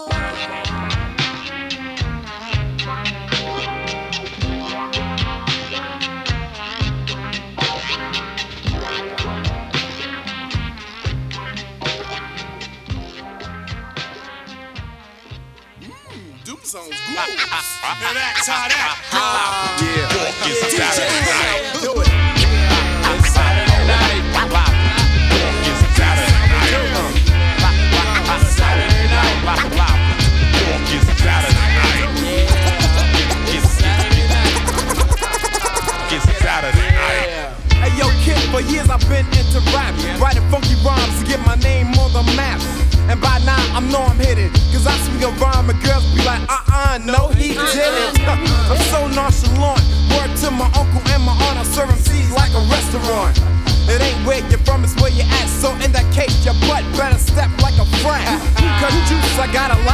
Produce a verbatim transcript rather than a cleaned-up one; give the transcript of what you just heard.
Them songs good. And that's how that goes. Yeah. Walk is Saturday night. Do it. It's Saturday night. Walk is Saturday night. Saturday night. Walk is Saturday night. It's Saturday night. It's Saturday night. Hey yo, kid, for years I've been into rap, writing funky rhymes to get my name on the map. And by now I know I'm hitting, cause I swing a rhyme and girls be like, uh-uh, no he didn't. I'm so nonchalant, word to my uncle and my aunt, I serve M Cs like a restaurant. It ain't where you're from, it's where you're at, so in that case your butt better step like a friend. Cause juice, I got a lot